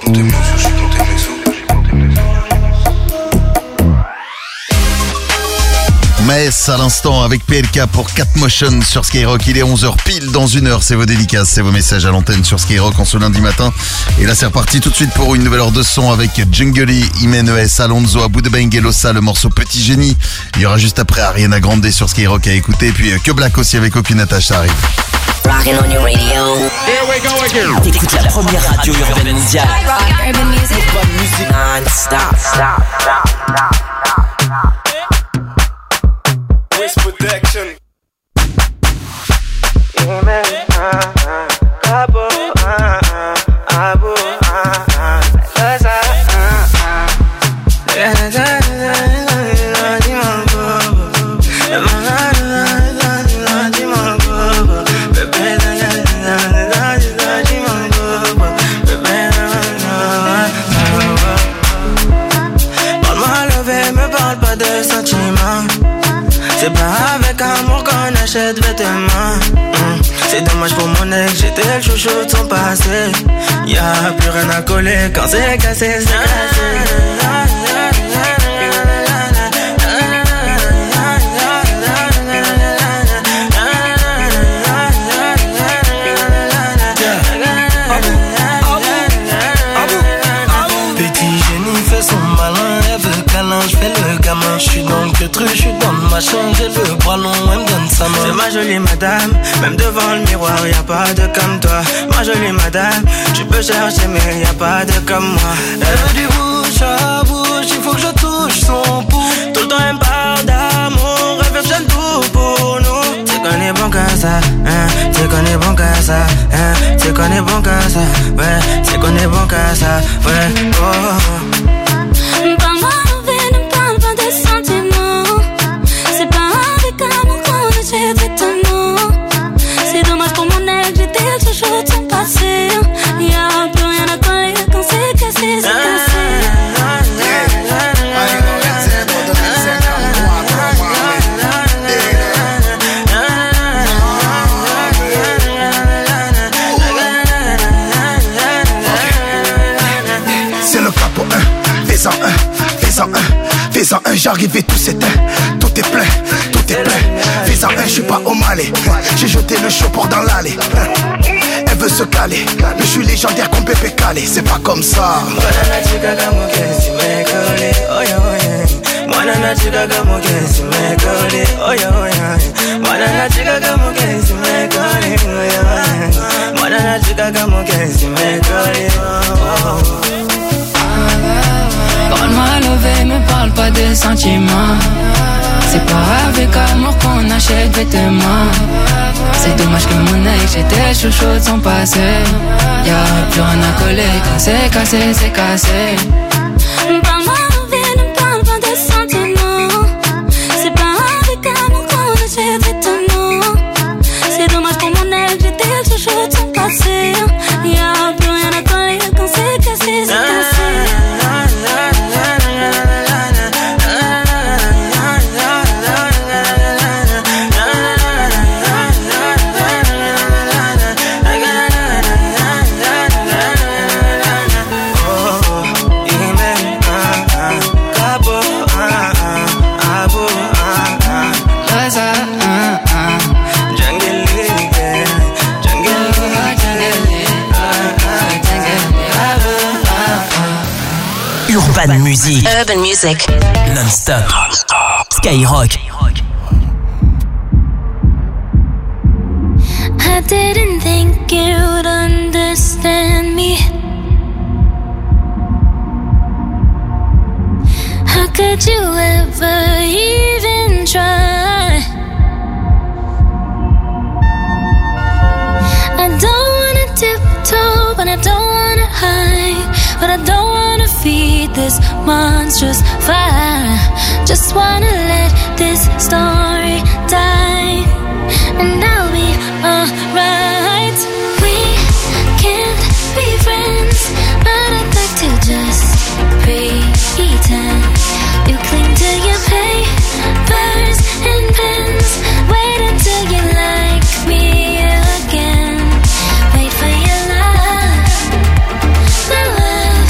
tes mesures, je suis dans tes maisons. Maes à l'instant avec PLK pour 4 Motion sur Skyrock. Il est 11h pile, dans une heure. C'est vos dédicaces, c'est vos messages à l'antenne sur Skyrock en ce lundi matin. Et là c'est reparti tout de suite pour une nouvelle heure de son avec Jungly, Imenes, Alonso, Aboudebeng et Lossa, le morceau Petit Génie. Il y aura juste après Ariana Grande sur Skyrock à écouter. Puis Que Black aussi avec Aucune attache, ça arrive. Rockin' on your radio. Here we go again. T'écoutes la première radio urbaine mondiale. Urban music. Urban music. Non-stop. Wiz Protection. C'est pas avec amour qu'on achète vêtements. C'est dommage pour mon ex, j'étais le chouchou de son passé. Y'a plus rien à coller quand c'est cassé, c'est cassé. Je fais le gamin, je suis dans le truc, je suis dans le machin, j'ai le bras long, elle me donne sa main. C'est ma jolie madame, même devant le miroir, y'a pas de comme toi. Ma jolie madame, tu peux chercher mais y'a pas de comme moi. Elle veut du bouche à bouche, il faut que je touche son pouls. Tout le temps elle me parle d'amour, elle veut que j'aime tout pour nous. Tu connais bon qu'à ça, hein, tu connais bon qu'à ça, hein, tu connais bon qu'à ça, ouais, tu connais bon qu'à ça, ouais, oh. C'est dommage pour mon ex, j'étais le chouchou de son passé. Y'a plus rien à coller quand c'est cassé, c'est cassé. C'est le capot 1, fais-en un, fais-en un, fais-en un, j'arrive et tout s'éteint, tout est plein, tout est plein. Fais-en un, je suis pas au Malais, j'ai jeté le chopper dans l'allée. Elle veut se caler, mais je suis légendaire comme Pépé Calé, c'est pas comme ça. Parle-moi levé, me parle pas de sentiments. C'est pas avec amour qu'on achète vêtements. C'est dommage que mon ex, j'étais chouchou de son passé. Y'a plus rien à coller quand c'est cassé, c'est cassé. Parle-moi levé, ne parle pas de sentiments. C'est pas avec amour qu'on achète vêtements. C'est dommage pour mon ex, j'étais le chouchou de son passé. Y'a plus rien à coller quand c'est cassé, c'est cassé. Urban Music. Urban Music. Non-stop. Skyrock. I didn't think you'd understand me. How could you ever even try? I don't wanna tiptoe, but I don't wanna hide. But I don't wanna feed this monstrous fire. Just wanna let this story die, and I'll be alright. We can't be friends, but I'd like to just pretend. You cling to your papers and pens. Wait until you like me again. Wait for your love, my love.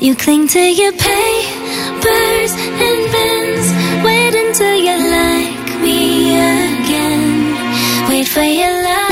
You cling to your papers and pens. Wait until you like me again. Wait for your love.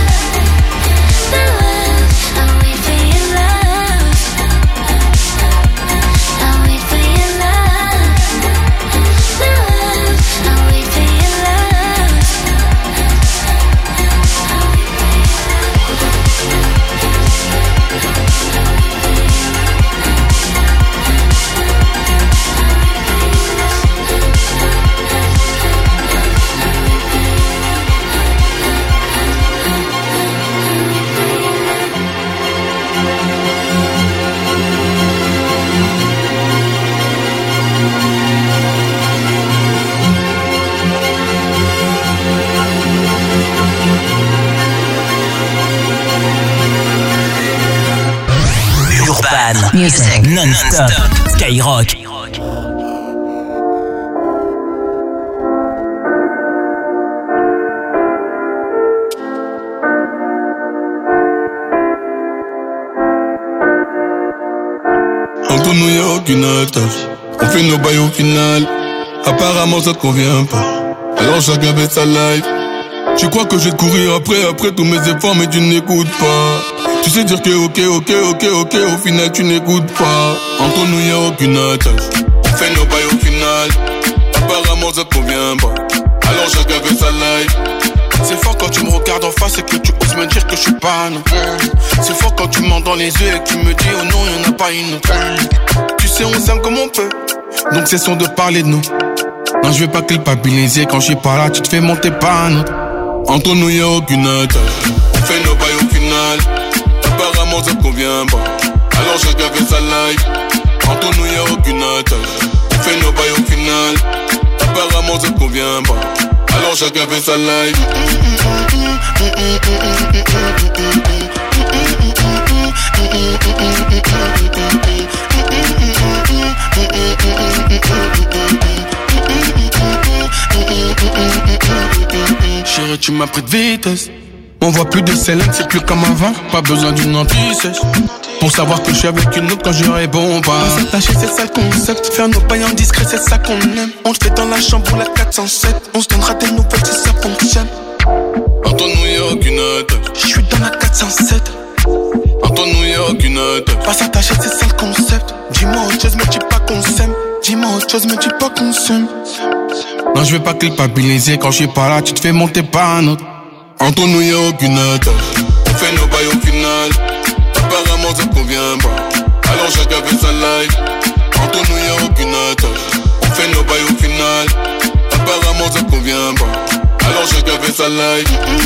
Music non-stop. Skyrock. Entre nous y'a aucune attache. On fait nos bails au final. Apparemment ça te convient pas. Alors chacun fait sa life. Tu crois que je vais te courir après tous mes efforts, mais tu n'écoutes pas. Tu sais dire que ok, au final tu n'écoutes pas. Entre nous y'a aucune attache. On fait nos bails au final. Apparemment ça te convient pas. Alors chacun fait sa life. C'est fort quand tu me regardes en face et que tu oses me dire que je suis pas non. C'est fort quand tu mens dans les yeux et que tu me dis oh non y'en a pas une autre. Tu sais on s'aime comme on peut. Donc cessons de parler de nous. Non je vais pas culpabiliser. Quand je suis pas là tu te fais monter pas un autre. Entre nous y'a aucune attache. On fait nos bails au final. Apparemment ça te convient pas. Alors chacun fait sa life. Entre nous y'a aucune attache. On fait nos bails au final. Apparemment ça te convient pas. Alors chacun fait sa life. Chérie tu m'as pris de vitesse. On voit plus de Célène, c'est plus comme avant. Pas besoin d'une anti-sèche pour savoir que je suis avec une autre quand je réponds pas. On s'attacher c'est ça le concept. Faire nos pailles en discret c'est ça qu'on aime. On le fait dans la chambre ou la 407. On se donnera des nouvelles si ça fonctionne. Entre nous y'a aucune attache. Je suis dans la 407. Entre nous y'a aucune attache. Pas s'attacher c'est ça le concept. Dis-moi autre chose mais dis pas qu'on s'aime. Dis-moi autre chose mais dis pas qu'on s'aime. Non je vais pas culpabiliser. Quand je suis pas là tu te fais monter par un autre. Entre nous y'a aucune attache. On fait nos bails au final. Apparemment ça te convient pas. Alors chacun fait sa life. Entre nous y'a aucune attache. On fait nos bails au final. Apparemment ça te convient pas. Alors chacun fait sa life.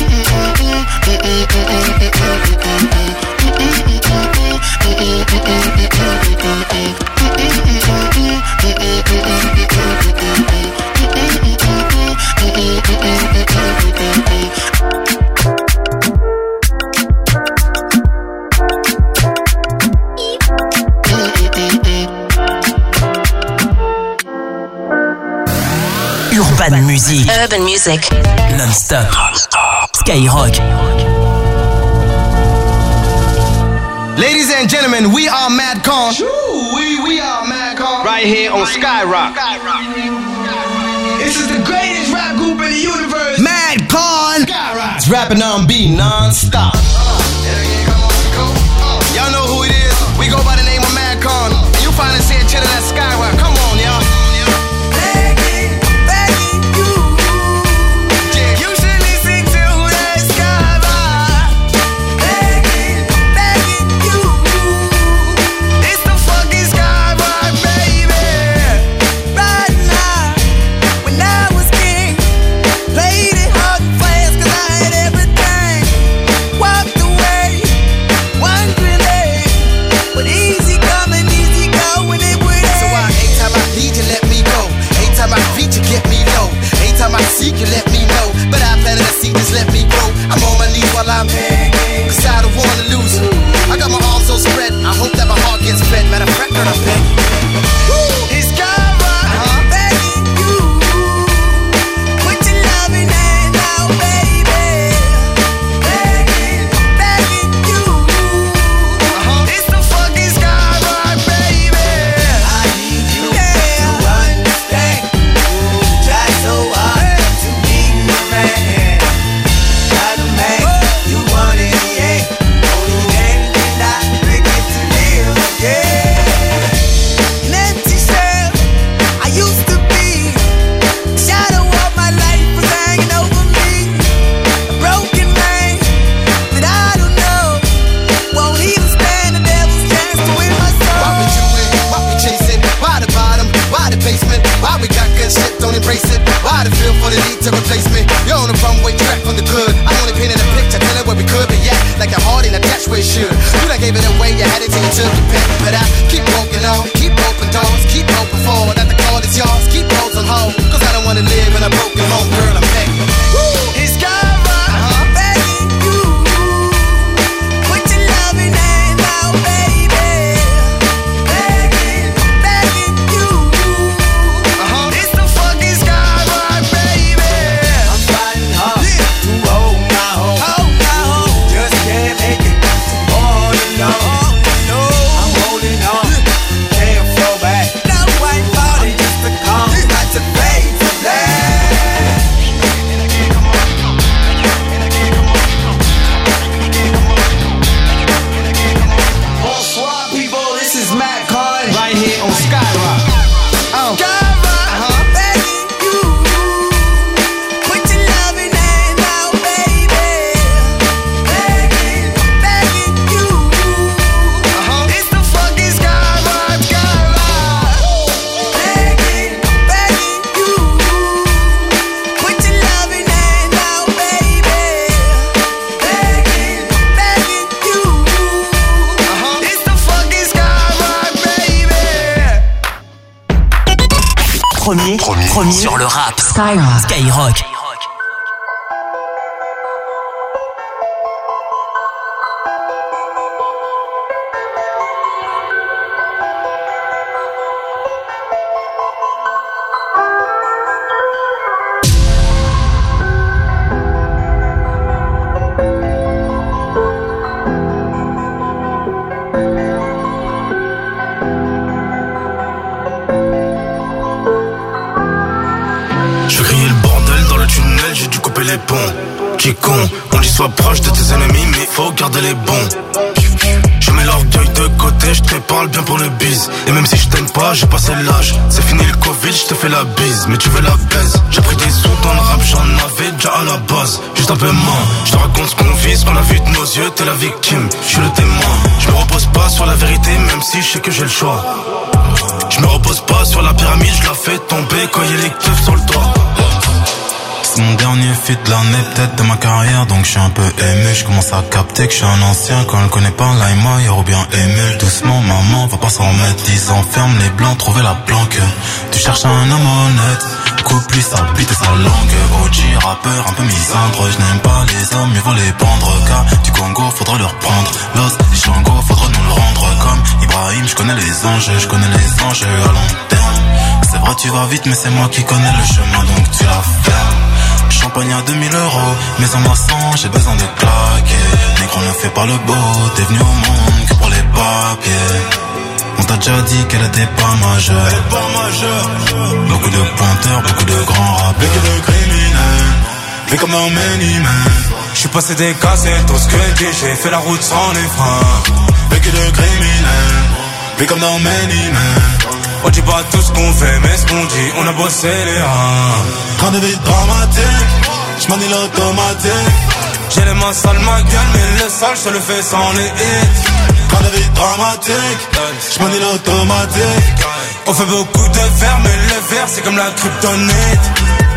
Urban Music. Urban Music. Non-stop. Skyrock. Ladies and gentlemen, we are Madcon. We are Madcon. Right here on Skyrock. This is the greatest rap group in the universe. Madcon. Skyrock. It's rapping on beat non-stop. Y'all know who it is. We go by the name of Madcon. You finally see it chilling at Skyrock. Come on, y'all. You let me know, but I better see just let me go. I'm on my knees while I'm begging, cause I don't wanna lose. I got my arms so spread, I hope that my heart gets fed. Matter of fact, when I'm begging, it's Skyrock, begging you. Put your loving hand out, baby. Begging you. It's the fucking Skyrock, baby. and shit, don't embrace it. Why the feel for the need to replace me? You're on the runway track for the good. I'm only painting a picture, telling where we could be at. Like a heart in a dash where it should. You done gave it away, you had it till you took your pick. But I keep walking on, keep open doors, keep open forward. That the call is yours, keep those on hold. Cause I don't wanna live in a broken home, girl, I'm begging. It's Cara, begging you. Put your loving hand out, baby. Begging, begging you. It's the fucking Skyrock, baby. I'm fighting hard to hold my home. Just can't make it all alone. I'm holding on, can't fall back. No white body, just a calm, not to fade to black. Bonsoir, people. This is Matt Cohen right here on Skyrock. Skyrock, begging you. Put your loving hand out, baby. Begging, begging you. It's the fucking Skyrock, Skyrock. Begging, begging you. Put your loving hand out, baby. Begging, begging you. It's the fucking Skyrock, baby. Premier sur le rap. Skyrock. Je criais le bordel dans le tunnel, j'ai dû couper les ponts. T'es con, on dit sois proche de tes ennemis, mais faut garder les bons. Je mets l'orgueil de côté, je te parle bien pour le bise. Et même si je t'aime pas, j'ai passé l'âge. C'est fini le Covid, je te fais la bise, mais tu veux la baise. J'ai pris des sous dans le rap, j'en avais déjà à la base. Juste un peu moins, je te raconte ce qu'on vit, ce qu'on a vu de nos yeux, t'es la victime, je suis le témoin. Je me repose pas sur la vérité, même si je sais que j'ai le choix. Je me repose pas sur la pyramide, je la fais tomber quand y'a les keufs sur le toit. C'est mon dernier feat de l'année, peut-être de ma carrière, donc je suis un peu ému. Je commence à capter que je suis un ancien. Quand elle connaît pas l'aima, y'a bien ému. Doucement, maman, va pas s'en remettre. 10 ans, ferme les blancs, trouver la planque. Tu cherches un homme honnête, coupe lui sa bite et sa langue. OG, rappeur, un peu misandre. Je n'aime pas les hommes, mieux vaut les pendre. Car du Congo, faudra le reprendre. L'os, les Shango, faudra nous le rendre. Comme Ibrahim, je connais les anges, je connais les anges à long terme. C'est vrai, tu vas vite, mais c'est moi qui connais le chemin, donc tu la fermes. Champagne à 2000 €, mais en ma sang, j'ai besoin de claquer. Négro ne fait pas le beau, t'es venu au monde que pour les papiers. On t'a déjà dit qu'elle était pas majeure. Beaucoup de pointeurs, beaucoup de grands rappeurs. Beaucoup de criminels, vu comme dans Many Men. J'suis passé des cassettes au squelette, j'ai fait la route sans les freins. Beaucoup de criminels, vu comme dans Many Men. On dit pas tout ce qu'on fait, mais ce qu'on dit, on a bossé les reins. Train de vie dramatique, j'manie l'automatique. J'ai les mains sales, ma gueule, mais le sale, je le fais sans les hits. Train de vie dramatique, j'manie l'automatique. On fait beaucoup de verre, mais le verre, c'est comme la kryptonite.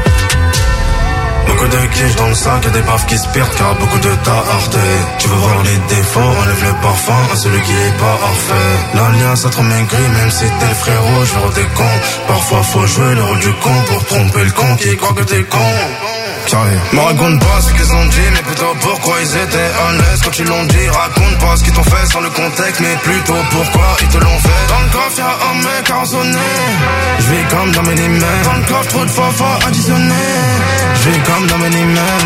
Beaucoup de quiches dans le sac, y'a des baffes qui se perdent car beaucoup de tas heurté. Tu veux voir les défauts, enlève le parfum à celui qui est pas parfait. L'alliance a trop maigri, même si t'es le frérot, je veux des cons. Parfois faut jouer le rôle du con pour tromper le con qui croit que t'es con. Me raconte pas ce qu'ils ont dit, mais plutôt pourquoi ils étaient à l'aise quand ils l'ont dit. Raconte pas ce qu'ils t'ont fait sans le contexte, mais plutôt pourquoi ils te l'ont fait. Dans le coffre y'a un mec arraisonné, j'vis comme dans Many Men. Dans le coffre trop de fois additionné, j'vis comme dans Many Men.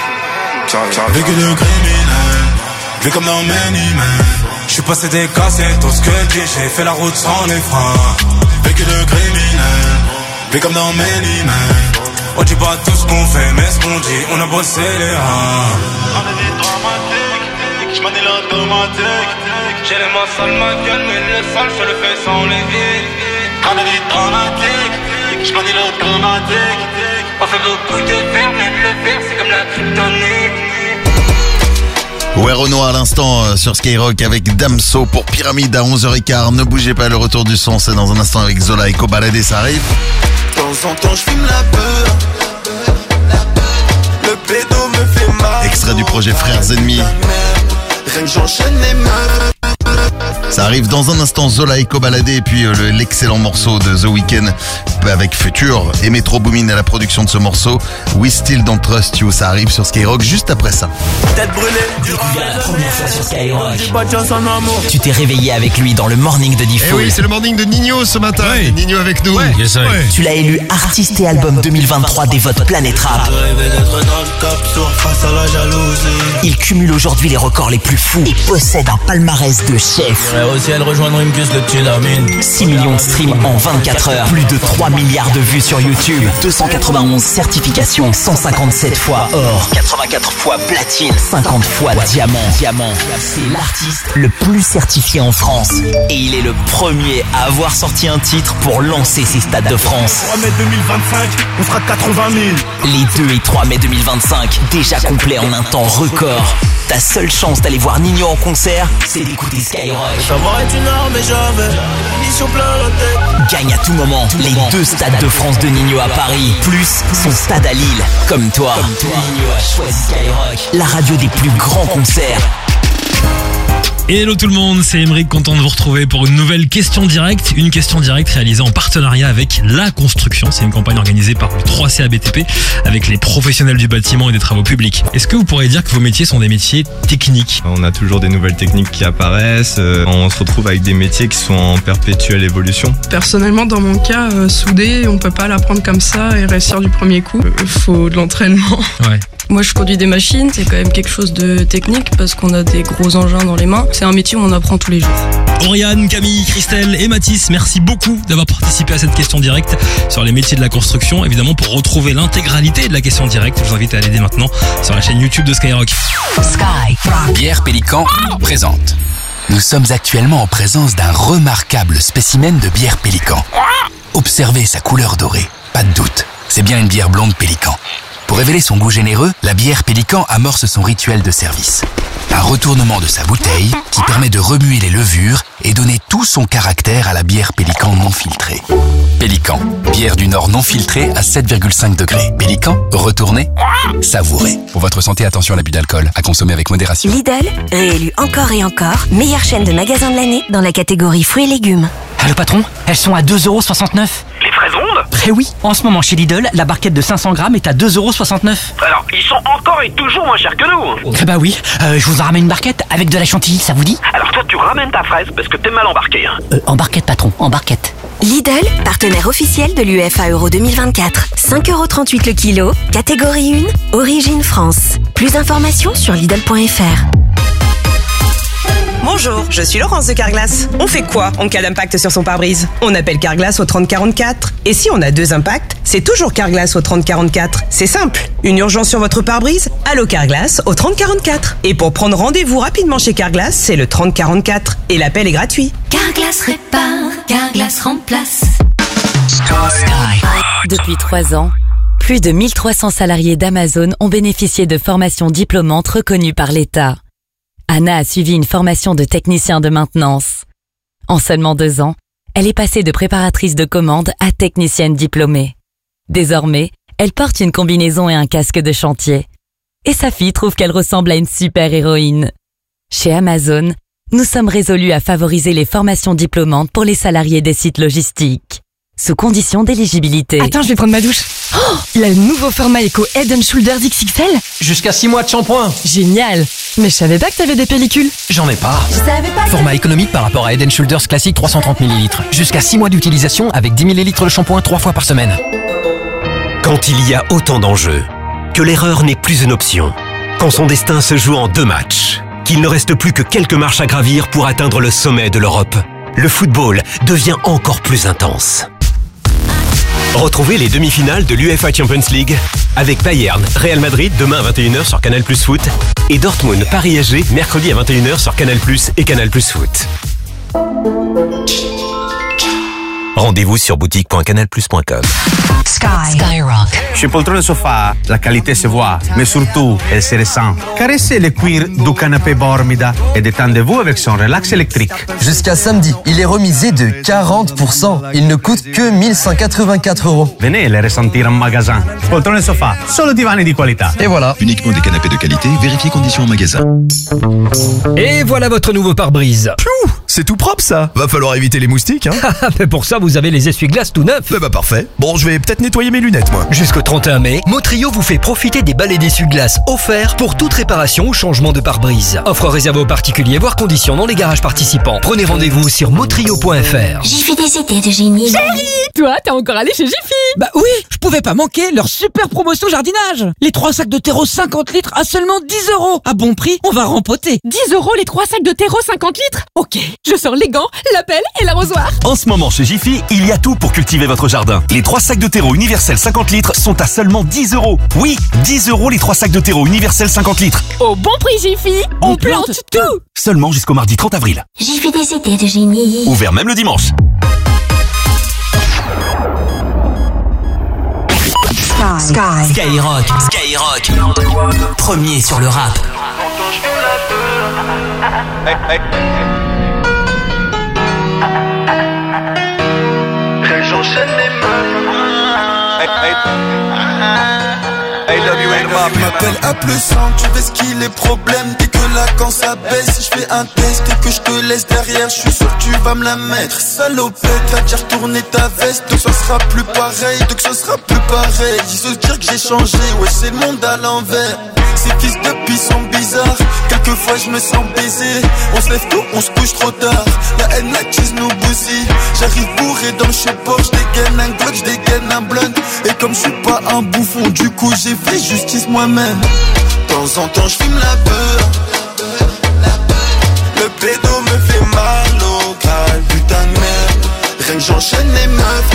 Vécu de criminel, vu comme dans Many Men. J'suis passé des cassettes au squelette, j'ai fait la route sans les freins. Vécu de criminel, vu comme dans Many Men. On dit pas tout ce qu'on fait, mais ce qu'on dit, on a bossé les reins. On est des dramatiques, j'manie l'automatique. J'ai les mains sales, ma gueule, mais le sale, je le fais sans les hits. On est des dramatiques, j'manie l'automatique. On fait beaucoup de verre, mais le verre, c'est comme la kryptonite. Ouais, Renaud à l'instant sur Skyrock avec Damso pour Pyramide à 11h15. Ne bougez pas, le retour du son, c'est dans un instant avec Zola et Kobalade, ça arrive. temps en temps je fume la peur. Le pédo me fait mal. Extrait du projet Frères Ennemis. Rien que j'enchaîne les meufs. Ça arrive dans un instant, Zola et Cobaladé et puis l'excellent morceau de The Weeknd avec Future et Metro Boomin à la production de ce morceau. We Still Don't Trust You, ça arrive sur Skyrock juste après ça. Tête brûlée. Découvert la première fois sur Skyrock. Tu t'es réveillé avec lui dans le morning de Diffoul. Eh oui, c'est le morning de Nino ce matin. Ouais. Nino avec nous. Ouais. Yes, ouais. Tu l'as élu artiste et album 2023 des votes Planète Rap. Il cumule aujourd'hui les records les plus fous et possède un palmarès de chef. Aussi elle rejoindre une plus le petit Damine. 6 millions de streams en 24 heures, plus de 3 milliards de vues sur YouTube, 291 certifications, 157 fois or, 84 fois platine, 50 fois diamant. C'est l'artiste le plus certifié en France. Et il est le premier à avoir sorti un titre pour lancer ses stades de France. 3 mai 2025, on sera 80 000. Les 2 et 3 mai 2025, déjà complet en un temps record. Ta seule chance d'aller voir Nino en concert, c'est d'écouter Skyrock. Savoir est une arme et j'avais mission plein la tête. Gagne à tout moment les 2 stades de France de Nino à Paris, plus son stade à Lille. Comme toi, Nino a choisi Skyrock, la radio des plus grands concerts. Hello tout le monde, c'est Emeric, content de vous retrouver pour une nouvelle question directe. Une question directe réalisée en partenariat avec La Construction. C'est une campagne organisée par le 3CA BTP avec les professionnels du bâtiment et des travaux publics. Est-ce que vous pourriez dire que vos métiers sont des métiers techniques ? On a toujours des nouvelles techniques qui apparaissent. On se retrouve avec des métiers qui sont en perpétuelle évolution. Personnellement, dans mon cas, souder, on peut pas l'apprendre comme ça et réussir du premier coup. Faut de l'entraînement. Ouais. Moi, je conduis des machines, c'est quand même quelque chose de technique parce qu'on a des gros engins dans les mains. C'est un métier où on apprend tous les jours. Oriane, Camille, Christelle et Mathis, merci beaucoup d'avoir participé à cette question directe sur les métiers de la construction. Évidemment, pour retrouver l'intégralité de la question directe, je vous invite à aller dès maintenant sur la chaîne YouTube de Skyrock. Bière Pélican présente. Nous sommes actuellement en présence d'un remarquable spécimen de bière Pélican. Observez sa couleur dorée, pas de doute, c'est bien une bière blonde Pélican. Pour révéler son goût généreux, la bière Pélican amorce son rituel de service. Un retournement de sa bouteille qui permet de remuer les levures et donner tout son caractère à la bière Pélican non filtrée. Pélican, bière du Nord non filtrée à 7,5 degrés. Pélican, retournez, savourez. Pour votre santé, attention à l'abus d'alcool, à consommer avec modération. Lidl, réélu encore et encore, meilleure chaîne de magasins de l'année dans la catégorie fruits et légumes. Allô patron, elles sont à 2,69€. Les fraises rondes ? Eh oui, en ce moment chez Lidl, la barquette de 500 grammes est à 2,69€. Alors, ils sont encore et toujours moins chers que nous. Eh bah oui, je vous en ramène une barquette avec de la chantilly, ça vous dit ? Alors toi, tu ramènes ta fraise parce que t'es mal embarqué. Hein. En barquette patron, en barquette. Lidl, partenaire officiel de l'UEFA Euro 2024. 5,38€ le kilo, catégorie 1, origine France. Plus d'informations sur Lidl.fr. Bonjour, je suis Laurence de Carglass. On fait quoi en cas d'impact sur son pare-brise ? On appelle Carglass au 3044. Et si on a 2 impacts, c'est toujours Carglass au 3044. C'est simple. Une urgence sur votre pare-brise ? Allô Carglass au 3044. Et pour prendre rendez-vous rapidement chez Carglass, c'est le 3044. Et l'appel est gratuit. Carglass répare, Carglass remplace. Depuis 3 ans, plus de 1300 salariés d'Amazon ont bénéficié de formations diplômantes reconnues par l'État. Anna a suivi une formation de technicien de maintenance. En seulement 2 ans, elle est passée de préparatrice de commande à technicienne diplômée. Désormais, elle porte une combinaison et un casque de chantier. Et sa fille trouve qu'elle ressemble à une super-héroïne. Chez Amazon, nous sommes résolus à favoriser les formations diplômantes pour les salariés des sites logistiques, sous condition d'éligibilité. Attends, je vais prendre ma douche. Oh, le nouveau format Eco Head & Shoulders XXL. Jusqu'à 6 mois de shampoing. Génial. Mais je savais pas que t'avais des pellicules. J'en ai pas. Je savais pas. Format économique par rapport à Head & Shoulders classique 330 ml. Jusqu'à 6 mois d'utilisation avec 10 ml de shampoing 3 fois par semaine. Quand il y a autant d'enjeux, que l'erreur n'est plus une option, quand son destin se joue en 2 matchs, qu'il ne reste plus que quelques marches à gravir pour atteindre le sommet de l'Europe, le football devient encore plus intense. Retrouvez les demi-finales de l'UEFA Champions League avec Bayern, Real Madrid demain à 21h sur Canal+ Foot et Dortmund, Paris SG mercredi à 21h sur Canal+ et Canal+ Foot. Rendez-vous sur boutique.canalplus.com. Skyrock. Chez Poltrone Sofa, la qualité se voit, mais surtout, elle se ressent. Caressez le cuir du canapé Bormida et détendez-vous avec son relax électrique. Jusqu'à samedi, il est remisé de 40%. Il ne coûte que 1184 €. Venez le ressentir en magasin. Poltrone Sofa, solo divani di qualità. Et voilà. Uniquement des canapés de qualité, vérifiez conditions en magasin. Et voilà votre nouveau pare-brise. Piou, c'est tout propre ça. Va falloir éviter les moustiques, hein. Mais pour ça, vous avez les essuie-glaces tout neufs. Bah parfait. Bon, je vais peut-être nettoyer mes lunettes, moi. Jusqu'au 31 mai, Motrio vous fait profiter des balais d'essuie-glaces offerts pour toute réparation ou changement de pare-brise. Offre réservée aux particuliers, voire conditions dans les garages participants. Prenez rendez-vous sur motrio.fr. Jiffy des idées de génie. Chérie, toi, t'es encore allé chez Jiffy? Bah oui, je pouvais pas manquer leur super promotion jardinage. Les 3 sacs de terreau 50 litres à seulement 10 €. À bon prix, on va rempoter. 10 € les 3 sacs de terreau 50 litres? Ok, je sors les gants, la pelle et l'arrosoir. En ce moment chez Jiffy, il y a tout pour cultiver votre jardin. Les 3 sacs de terreau universel 50 litres sont à seulement 10 €. Oui, 10 € les 3 sacs de terreau universel 50 litres. Au bon prix Jiffy, on plante tout. Seulement jusqu'au mardi 30 avril. Jiffy des idées de génie. Ouvert même le dimanche. Skyrock. Premier sur le rap. J'enchaîne les M'appelle à plus 100, tu fais ce qu'il est problème. Dès que là quand ça baisse, si je fais un test et que je te laisse derrière, je suis sûr que tu vas me la mettre. Salopette, t'as déjà retourné ta veste, donc ça sera plus pareil, Ils se dire que j'ai changé, ouais c'est le monde à l'envers. Ces fils de pis sont bizarres, quelquefois je me sens baisé. On se lève tôt, on se couche trop tard. La haine, la cheese nous bousille. J'arrive bourré dans le cheport, j'dégaine un glock, j'dégaine un blunt. Et comme je suis pas un bouffon, du coup j'ai fait justice moi-même. De temps en temps j'fume la peur. Le pédo me fait mal au crâne, putain de merde. Rien que j'enchaîne les meufs.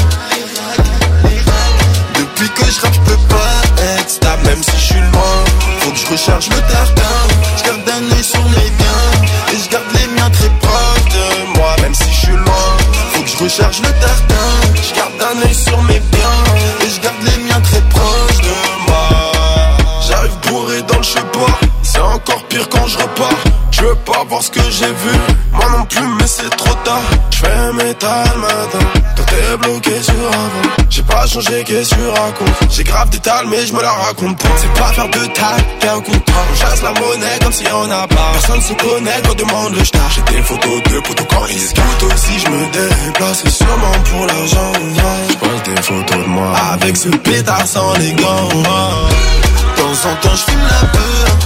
Depuis que je rappe, j'peux pas être stable, même si je suis loin. Faut que je recharge le tartin. J'garde un œil sur mes biens et j'garde les miens très proches de moi, même si je suis loin. Faut que je recharge le tartin. J'garde un œil sur mes biens et j'garde les miens très proches de moi. J'arrive bourré dans le cheport, c'est encore pire quand je repars. Je veux pas voir ce que j'ai vu, moi non plus mais c'est trop tard. J'fais métal matin, toi t'es bloqué sur avant. J'ai pas changé, qu'est-ce que tu racontes? J'ai grave des tales mais je me la raconte pas. C'est pas faire de taille, t'es un contrat. On chasse la monnaie comme si on a pas. Personne se connaît quand demande le star. J'ai des photos de potos quand ils scoutent aussi. Je me déplace, c'est sûrement pour l'argent. J'pose des photos de moi avec ce pétard sans les gants. De temps en temps j'fume la peur.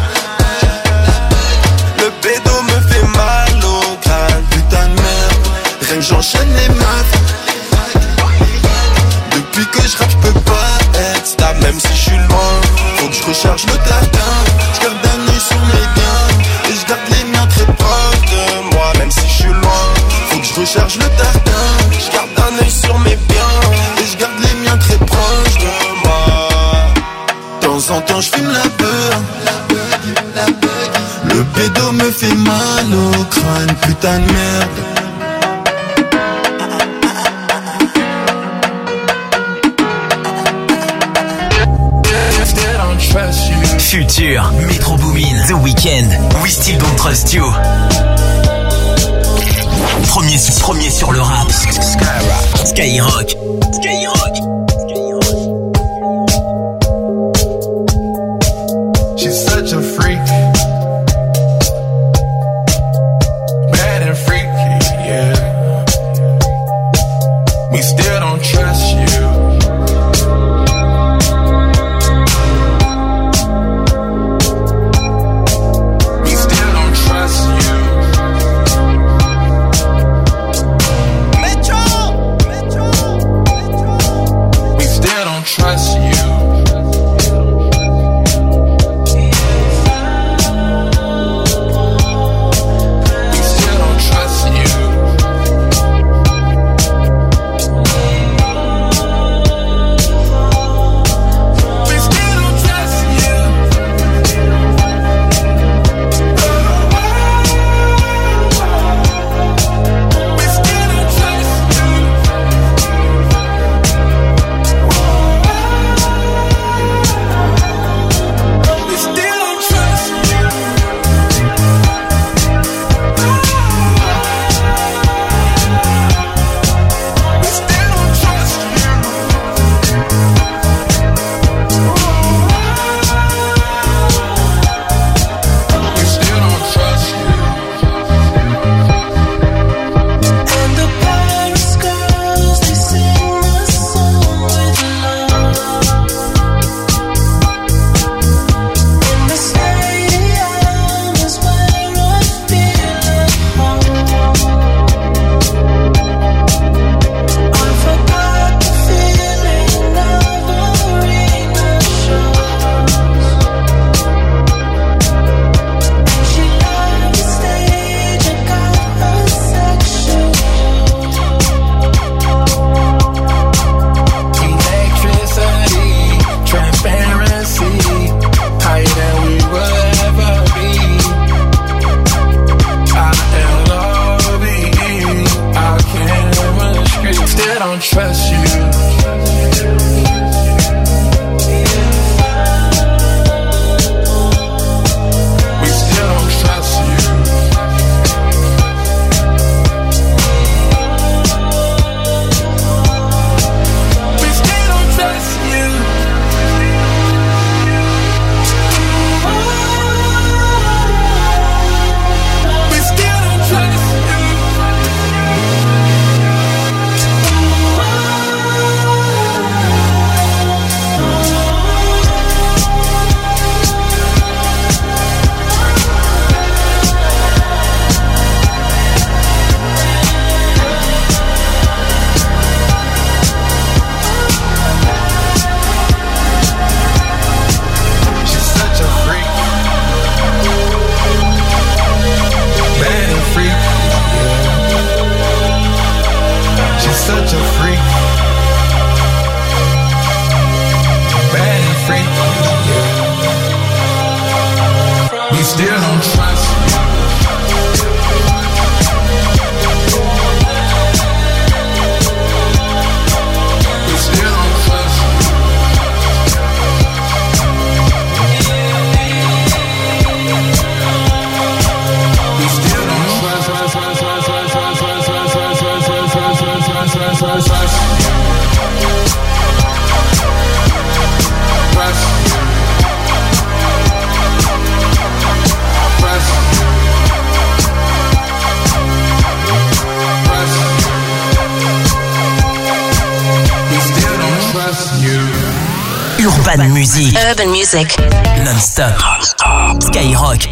Le pédo me fait mal au crâne, putain de merde. Rien que j'enchaîne les meufs. Depuis que je rappe, j'peux pas être stable, même si je suis loin. Faut que je recharge le tartin. J'garde un œil sur mes biens et j'garde les miens très proches de moi, même si je suis loin. Faut que je recharge le tartin. J'garde un œil sur mes biens et j'garde les miens très proches de moi. De temps en temps, j'fume la peur. Le pédo me fait mal au crâne, putain de merde. Future, Metro Boomin, The Weeknd, We Still Don't Trust You. Premier sur le rap. Skyrock. She's such a freak. Bad and freaky, yeah. We still don't trust you. Trust you. We still don't trust you. We still don't trust you. We still don't trust you. You still don't trust. You still don't trust. You still don't trust. Urban Music. Urban Music. Non-stop. Skyrock.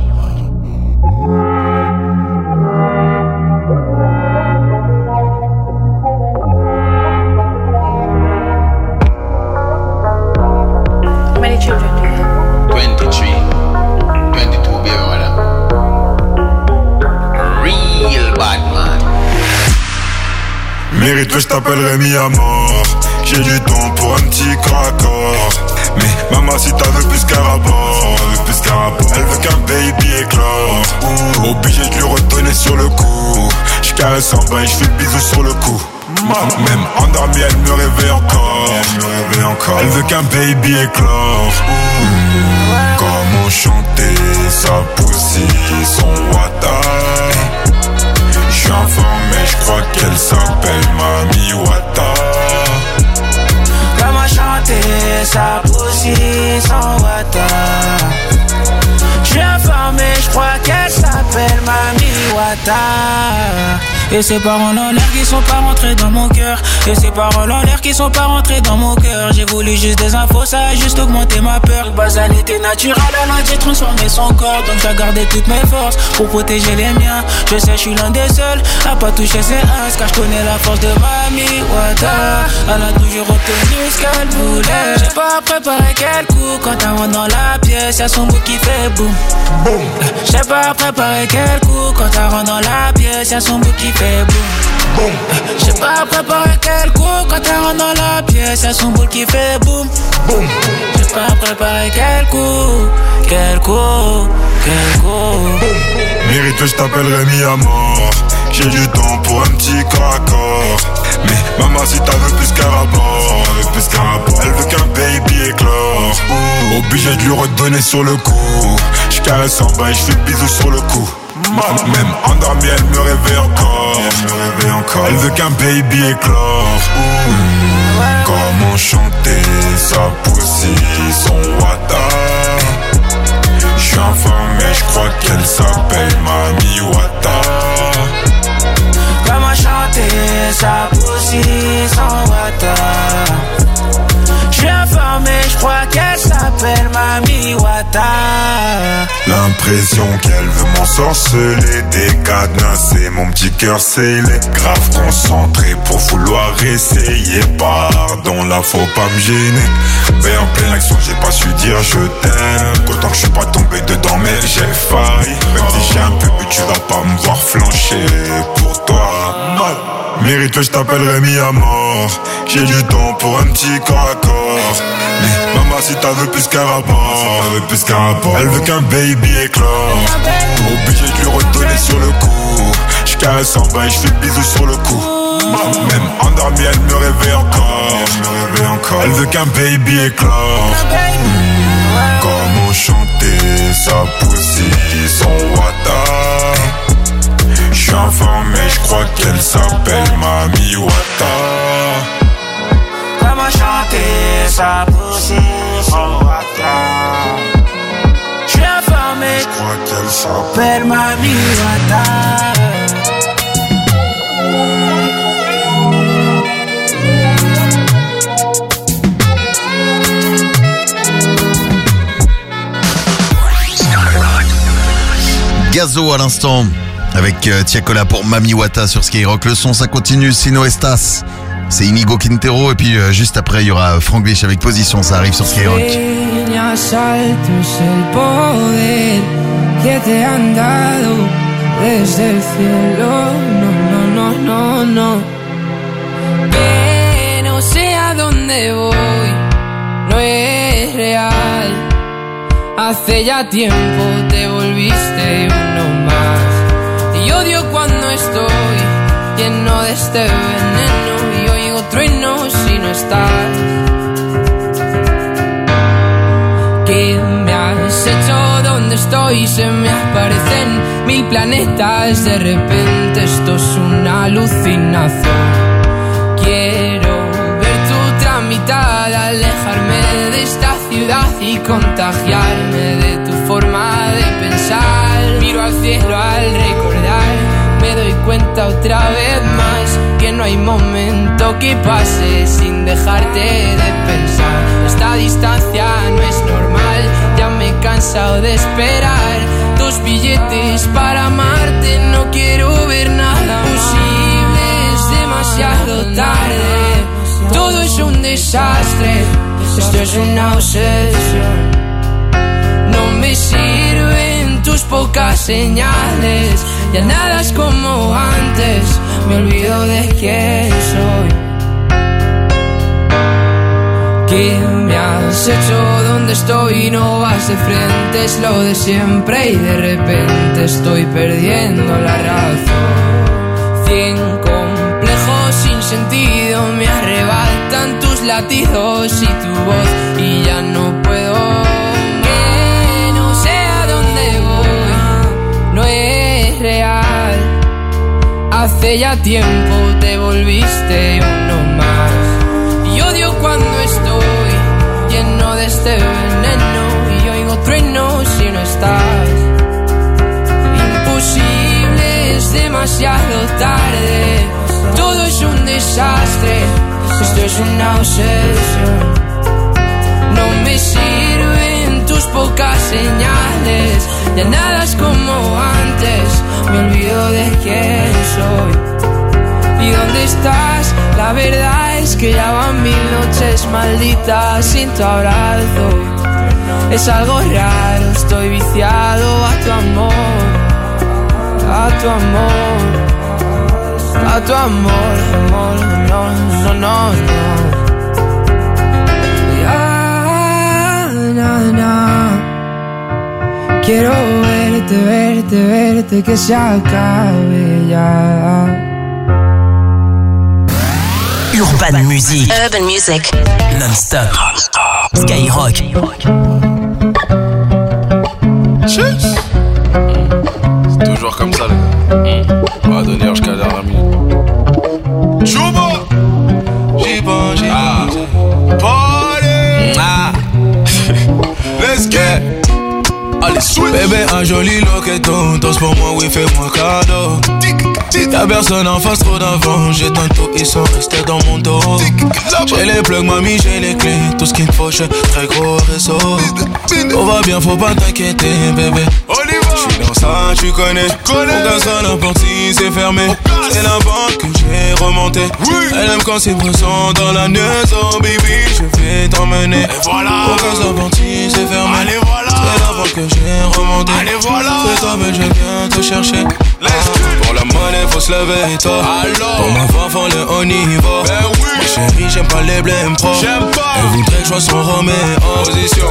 How many children do you have? 23. 22, baby mother. Real bad man. Mérite que je t'appellerai mis à mort. J'ai du temps pour un petit craccord. Mais maman si t'as veux plus qu'un rapport. Elle veut qu'un baby éclore. Obligé de lui redonner sur le coup. J'caresse en bas et j'fais le bisou sur le cou. Même endormie elle me réveille encore. Elle veut qu'un baby éclore. Comment chanter sa poussie, son wata. J'suis informé, j'crois qu'elle s'appelle Mami Wata. Comment chanter sa poussie sans wata. J'suis informé, j'crois qu'elle s'appelle Mami Wata. Et ces paroles en l'air qui sont pas rentrées dans mon cœur. Et ces paroles en l'air qui sont pas rentrées dans mon cœur. J'ai voulu juste des infos, ça a juste augmenté ma peur. De base elle était naturelle, elle a dû transformer son corps. Donc j'ai gardé toutes mes forces pour protéger les miens. Je sais, je suis l'un des seuls à pas toucher ses uns. Car je connais la force de Mami Wata. Elle a toujours obtenu ce qu'elle voulait. J'ai pas préparé quel coup. Quand elle rentre dans la pièce, y'a son bout qui fait boum. J'ai pas préparé quel coup. Quand elle rentre dans la pièce, y'a son bout qui fait boum. J'ai pas préparé quel coup. Quand elle rentre dans la pièce, y'a son boule qui fait boum. J'ai pas préparé quel coup. Mérite que je t'appellerai mis à mort. J'ai du temps pour un petit craccord. Mais maman si t'as veux plus qu'un rapport. Elle veut qu'un baby éclore. Obligé de lui redonner sur le coup. J'caresse en bas et j'fais le bisou sur le cou. Même endormie elle me réveille encore. Elle veut qu'un baby éclore. Comment chanter sa poussie, son wata. J'suis informé, j'crois qu'elle s'appelle Mami Wata. Comment chanter sa poussie sans wata. J'suis informé, j'crois qu'elle s'appelle Mami Wata. L'impression qu'elle veut m'ensorceler, décadenasser mon petit cœur scellé. Grave concentré pour vouloir essayer. Pardon, là faut pas me gêner. Mais en pleine action j'ai pas su dire je t'aime. Autant que je suis pas tombé dedans mais j'ai failli. Même si j'ai un peu bu tu vas pas me voir flancher pour toi. Mérite que je t'appellerai mis à mort. J'ai du temps pour un petit corps à corps. Mais maman si t'as veux plus qu'un rapport. Elle veut qu'un baby éclore. Obligé de lui redonner sur le coup. J'caresse en bas et j'fais le bisou sur le cou. Même endormie elle me réveille encore. Elle veut qu'un baby éclore. Comment chanter sa poussie, son wata. J'suis informé, j'crois qu'elle s'appelle Mami Wata. Comment chanter sa poussie, son wata. J'suis informé, j'crois qu'elle s'appelle Mami Wata. Gazo à l'instant avec Tiakola pour Mami Wata sur Skyrock. Le son ça continue, Sino Estas. C'est Inigo Quintero et puis juste après il y aura Franglish avec Position, ça arrive sur Skyrock. No sé a dónde voy, no es real. Hace ya tiempo te volviste uno más. Y odio cuando estoy lleno de este veneno y oigo truenos si no estás. ¿Qué me has hecho? ¿Dónde estoy? Se me aparecen 1000 planetas. De repente esto es una alucinación. Quiero ver tu mitad, alejarme de esta ciudad y contagiarme de tu forma de pensar. Miro al cielo al recordar, me doy cuenta otra vez más que no hay momento que pase sin dejarte de pensar. Esta distancia no es normal, ya me he cansado de esperar. 2 billetes para amarte, no quiero ver nada posible, es demasiado tarde. Todo es un desastre, esto es una obsesión. No me sirven tus pocas señales, ya nada es como antes, me olvido de quién soy. ¿Qué me has hecho? ¿Dónde estoy? No vas de frente, es lo de siempre y de repente estoy perdiendo la razón. 100 complejos sin sentido me arrebatan tus latidos y tu voz y ya no puedo. Que no sé a dónde voy, no es real. Hace ya tiempo te volviste uno más. Y odio cuando estoy lleno de este veneno y oigo truenos si no estás. Imposible, es demasiado tarde. Todo es un desastre, esto es una obsesión. No me sirven tus pocas señales, ya nada es como antes, me olvido de quién soy. ¿Y dónde estás? La verdad es que ya van 1000 noches malditas sin tu abrazo. Es algo raro, estoy viciado a tu amor, a tu amor. A tu amor, amor, no, no, no, no. Ya, na, na. Quiero verte, verte, verte, que se acabe ya. Urban Music. Urban Music. Non-stop. Skyrock. C'est toujours comme ça, les gars. On va donner jusqu'à la dernière minute. Chouba! J'y pense, j'y pense. Party! Let's get! Allez, switch! Bébé, un joli loqueton. Danse pour moi, oui, fais-moi cadeau. Y'a personne en face, trop d'avant. J'éteins tout, ils sont restés dans mon dos. J'ai les plugs, mamie, j'ai les clés. Tout ce qu'il me faut, j'ai très gros réseau. Tout va bien, faut pas t'inquiéter, bébé. J'suis dans ça, tu connais. Mon gars, ça, la porte, si c'est fermé. C'est la banque que j'ai remonté. Elle aime quand c'est présent dans la neige. Oh, baby, je vais t'emmener. Et voilà. Mon gars, ça, la porte, si c'est fermé. Allez, voilà. C'est la banque que j'ai remonté. Allez, voilà. C'est toi, mais je viens te chercher. Pour la monnaie, faut se lever, toi. Pour ma voix, faut le haut niveau. Ben oui. Ma chérie, j'aime pas les blèmes pro. J'aime pas. Elle voudrait que je sois son Roméo. Position.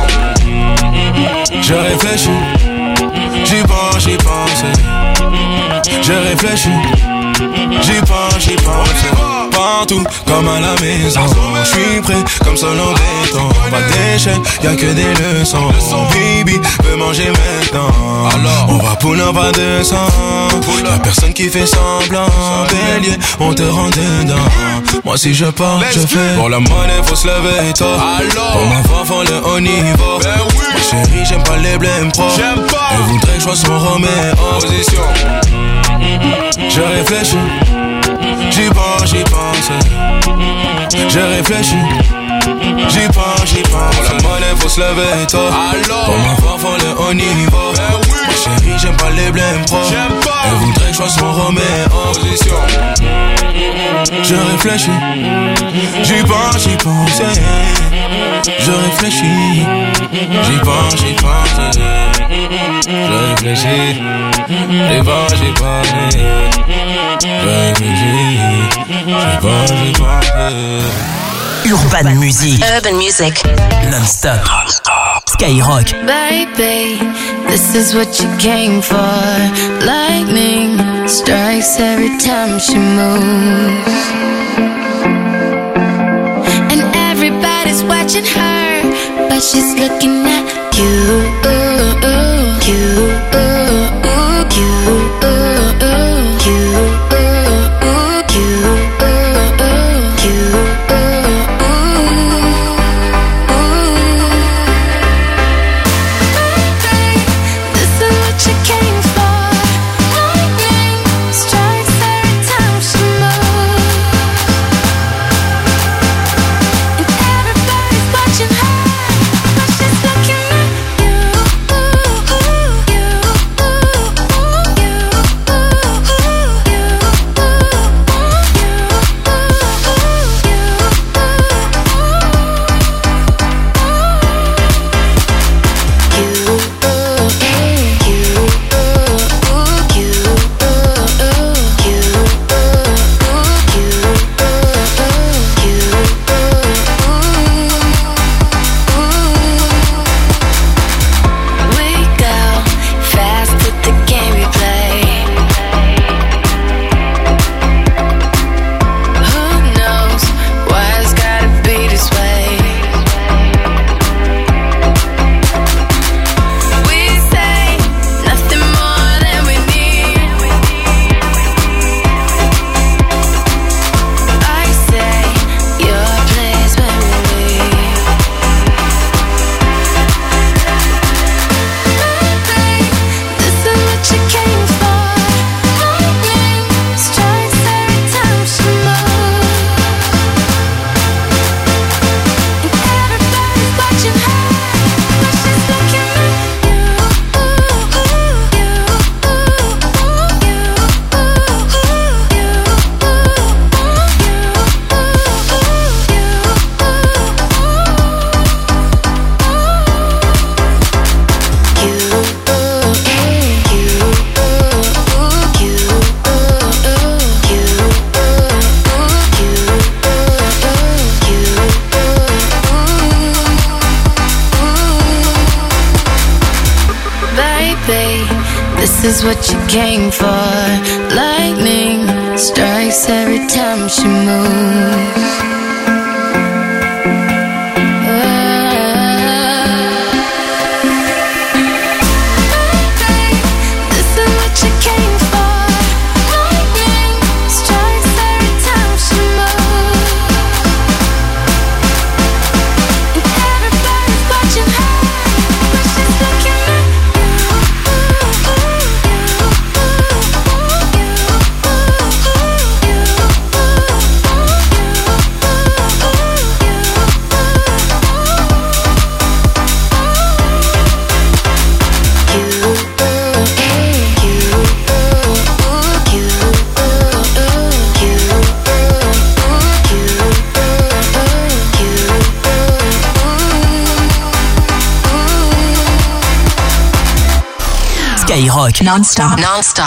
Je réfléchis. J'y pense, j'y pense. Je réfléchis. J'y pense, j'y pense. Partout, comme à la maison. J'suis prêt, comme seul en béton. Pas d'échec, y'a que des leçons. Baby, veux manger maintenant. Alors, on va pull up à 200. Y'a personne qui fait semblant. Bélier, on te rend dedans. Moi si je pars, je fais. Pour la monnaie, faut se lever tôt. Pour ma voix, faut le haut niveau. Ma chérie, j'aime pas les blèmes pro. Elle voudrait que je sois son Roméo. Position. Je réfléchis. J'y pense, j'y pense. Je réfléchis. J'y pense, j'y pense. Pour la monnaie, faut se lever tôt. Pour ma voix, faut le haut niveau. Ma chérie, j'aime pas les blèmes pro. Elle voudrait que je sois son Roméo. Position. Je réfléchis. J'y pense, j'y pense. Je réfléchis. J'y pense, j'y pense. Je réfléchis. J'y pense, j'y pense. Je réfléchis. J'y pense, j'y pense. Urban Music. Urban Music. Non-stop. Skyrock. Baby, this is what you came for. Lightning strikes every time she moves. And everybody's watching her, but she's looking at you. This is what you came for. Lightning strikes every time she moves. Skyrock non-stop.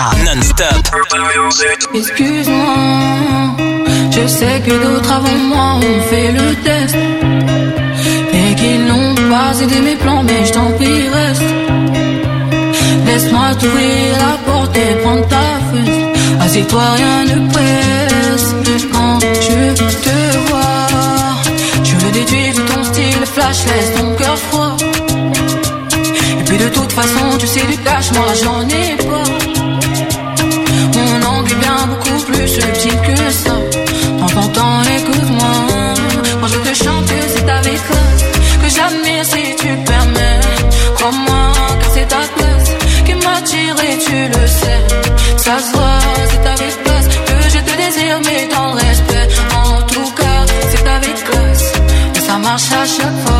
Excuse-moi, je sais que d'autres avant moi ont fait le test et qu'ils n'ont pas aidé mes plans, mais je t'en prie reste. Laisse-moi t'ouvrir la porte et prendre ta fesse. Assieds-toi, rien ne presse. Quand je te vois, je le déduis de ton style flash, laisse ton cœur froid. Puis de toute façon, tu sais du cash, moi j'en ai pas. Mon angle est bien beaucoup plus subtil que ça. En t'entendant, écoute-moi. Quand je te chante, c'est avec classe que j'admire si tu permets. Crois-moi, car c'est ta classe qui m'attire et tu le sais. Ça se voit, c'est avec classe que je te désire, mais dans le respect. En tout cas, c'est avec classe et ça marche à chaque fois.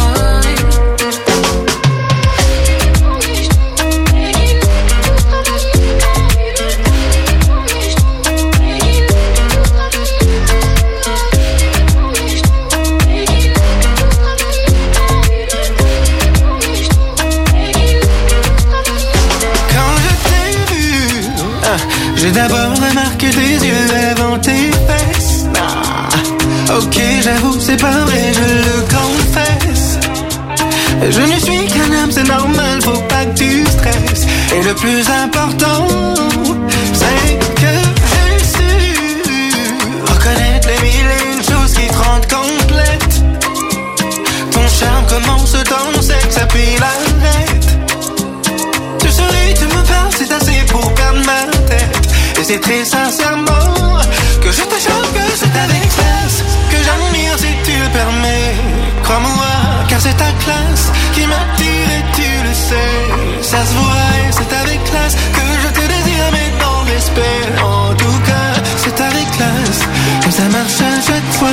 J'ai d'abord remarqué tes yeux avant tes fesses. Ok, j'avoue, c'est pas vrai, je le confesse. Je ne suis qu'un plus important, c'est que j'ai su reconnaître les mille et une choses qui te rendent complète. Ton charme commence dans sexe, puis l'arrête. Tu souris, tu me parles, c'est assez pour perdre ma tête. Et c'est très sincèrement que je te jure que c'est avec classe que j'admire si tu le permets. Crois-moi, car c'est ta classe qui m'attire et tu le sais. Ça se voit et c'est avec classe que je te désire, mais dans le respect. En tout cas, c'est avec classe que ça marche à chaque fois.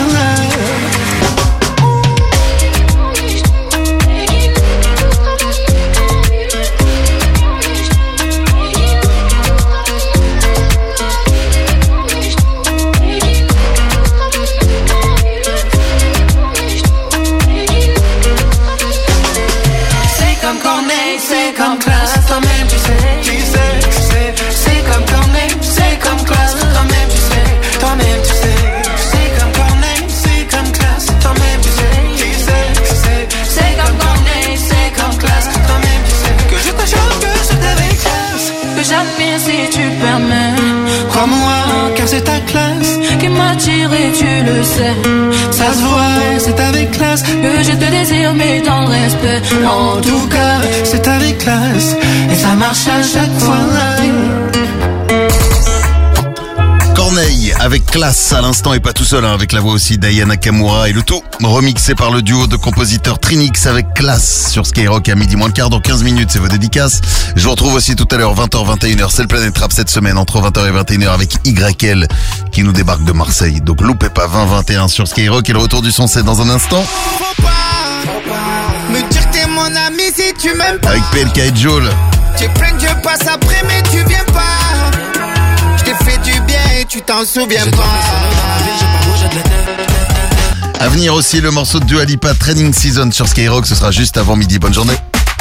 C'est comme classe, toi-même tu sais, c'est comme Corneille, c'est comme classe, toi-même tu sais, c'est comme Corneille, c'est comme classe, toi-même tu sais, c'est comme Corneille, c'est comme classe, toi-même tu sais, que je te jure que c'est avec classe, que j'admire si tu le permets, crois-moi, car c'est ta classe qui m'attire et tu le sais, ça se voit, c'est avec classe, que je te désire mais dans le respect, en tout cas, c'est avec classe, et ça marche à chaque fois. Corneille avec classe à l'instant et pas tout seul, avec la voix aussi d'Aya Nakamura et le tout remixé par le duo de compositeurs Trinix avec classe sur Skyrock à midi moins le quart. Dans 15 minutes, c'est vos dédicaces. Je vous retrouve aussi tout à l'heure 20h 21h, c'est le Planète Rap cette semaine entre 20h et 21h avec YL qui nous débarque de Marseille. Donc loupez pas 20-21 sur Skyrock et le retour du son c'est dans un instant. Me dire que t'es mon ami si tu m'aimes pas. Avec PLK et Joel. Tu plains que je passe après mais tu viens pas. Je t'ai fait du bien et tu t'en souviens pas. À venir aussi le morceau de Dua Lipa Training Season sur Skyrock, ce sera juste avant midi. Bonne journée.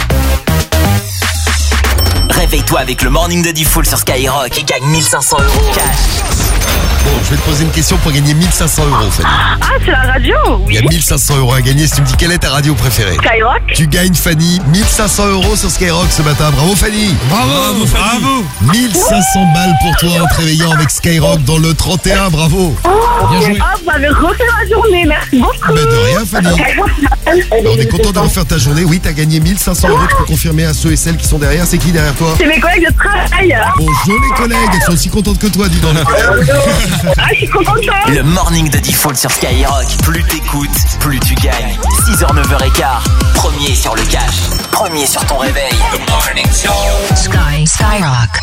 Réveille-toi avec le morning de Diffoul sur Skyrock et gagne 1500 € cash. Bon, je vais te poser une question pour gagner 1500 €, Fanny. Ah, c'est la radio, oui. Il y a 1500 € à gagner si tu me dis quelle est ta radio préférée. Skyrock. Tu gagnes, Fanny, 1500 € sur Skyrock ce matin. Bravo, Fanny. Bravo, bravo. 1500 balles pour toi en te réveillant avec Skyrock dans le 31. Bravo. Bien joué. Oh, vous avez refait ma journée, merci beaucoup. Bah de rien, Fanny. On est content de refaire ta journée. Oui, t'as gagné 1500 €. Tu peux confirmer à ceux et celles qui sont derrière. C'est qui derrière toi? C'est mes collègues de travail. Bonjour les collègues, elles sont aussi contentes que toi, dis donc. Ah, je suis contente. Le morning de Diffoul sur Skyrock. Plus t'écoutes, plus tu gagnes. 6h, 9h15. Premier sur le cash. Premier sur ton réveil. The morning show. Skyrock.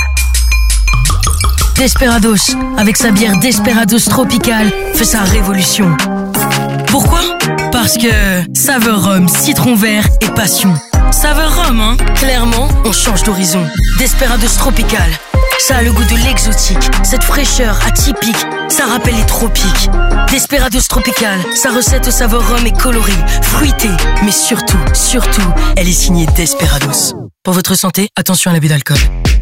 Desperados, avec sa bière Desperados Tropical, fait sa révolution. Pourquoi? Parce que saveur rhum, citron vert et passion. Saveur rhum, hein? Clairement, on change d'horizon. Desperados Tropical. Ça a le goût de l'exotique, cette fraîcheur atypique, ça rappelle les tropiques. Desperados Tropical, sa recette au saveur rhum est colorée, fruitée, mais surtout, elle est signée Desperados. Pour votre santé, attention à l'abus d'alcool.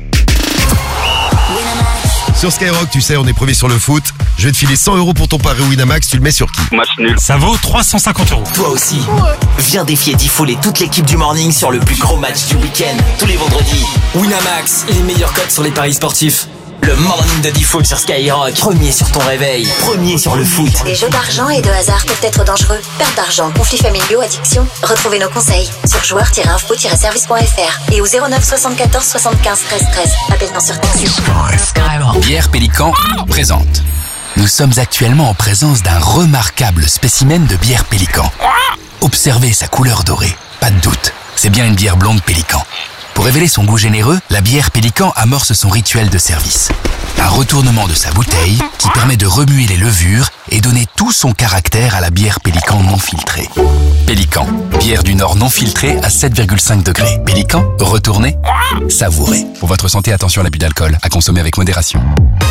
Sur Skyrock, tu sais, on est premier sur le foot. Je vais te filer 100 € pour ton pari Winamax, tu le mets sur qui? Match nul. Ça vaut 350 €. Toi aussi. Viens défier Diffoul et toute l'équipe du morning sur le plus gros match du week-end, tous les vendredis. Winamax, les meilleurs codes sur les paris sportifs. Le morning de Diffoul sur Skyrock. Premier sur ton réveil, premier sur le foot. Les jeux d'argent et de hasard peuvent être dangereux. Perte d'argent, conflits familiaux, addiction. Retrouvez nos conseils sur joueurs-info-service.fr et au 09 74 75 13 13. Appel non surtaxé. Bière Pélican présente. Nous sommes actuellement en présence d'un remarquable spécimen de bière Pélican. Observez sa couleur dorée, pas de doute, c'est bien une bière blonde Pélican. Pour révéler son goût généreux, la bière Pélican amorce son rituel de service. Un retournement de sa bouteille qui permet de remuer les levures et donner tout son caractère à la bière Pélican non filtrée. Pélican, bière du Nord non filtrée à 7,5 degrés. Pélican, retournez, savourez. Pour votre santé, attention à l'abus d'alcool, à consommer avec modération.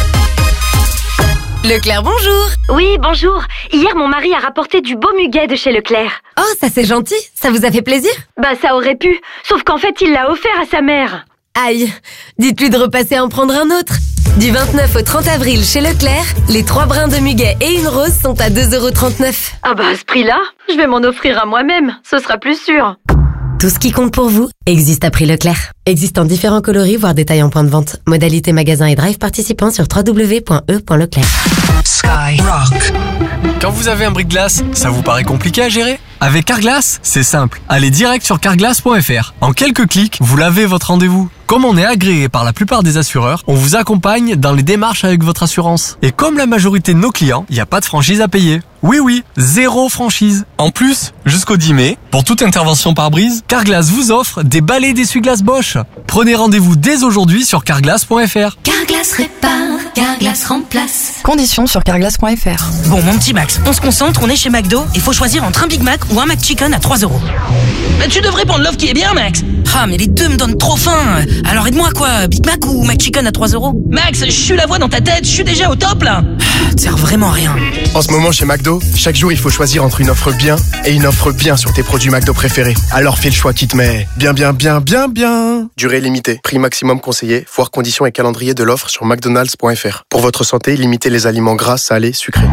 Leclerc, bonjour. Oui, bonjour. Hier, mon mari a rapporté du beau muguet de chez Leclerc. Oh, ça c'est gentil. Ça vous a fait plaisir? Bah, ça aurait pu. Sauf qu'en fait, il l'a offert à sa mère. Aïe. Dites-lui de repasser en prendre un autre. Du 29 au 30 avril chez Leclerc, les 3 brins de muguet et une rose sont à 2,39 €. Ah bah, à ce prix-là, je vais m'en offrir à moi-même. Ce sera plus sûr. Tout ce qui compte pour vous existe à prix Leclerc. Existe en différents coloris, voire détails en point de vente. Modalité magasin et drive participants sur www.e.leclerc. Skyrock. Quand vous avez un bris-de-glace, ça vous paraît compliqué à gérer ? Avec Carglass, c'est simple. Allez direct sur carglass.fr. En quelques clics, vous l'avez votre rendez-vous. Comme on est agréé par la plupart des assureurs, on vous accompagne dans les démarches avec votre assurance. Et comme la majorité de nos clients, il n'y a pas de franchise à payer. Oui, 0 franchise. En plus, jusqu'au 10 mai, pour toute intervention par brise, Carglass vous offre des balais d'essuie-glace Bosch. Prenez rendez-vous dès aujourd'hui sur carglass.fr. Carglass répare, Carglass remplace. Conditions sur carglass.fr. Bon, mon petit Max, on se concentre, on est chez McDo. Il faut choisir entre un Big Mac ou un McChicken à 3 €. Bah, tu devrais prendre l'offre qui est bien, Max. Ah, mais les deux me donnent trop faim. Alors aide-moi, quoi. Big Mac ou McChicken à 3 €? Max, je suis la voix dans ta tête, je suis déjà au top, là. Ça sert vraiment à rien. En ce moment, chez McDo, chaque jour, il faut choisir entre une offre bien et une offre bien sur tes produits McDo préférés. Alors fais le choix qui te met bien. Durée limitée. Prix maximum conseillé. Voir conditions et calendrier de l'offre sur mcdonalds.fr. Pour votre santé, limitez les aliments gras, salés, sucrés.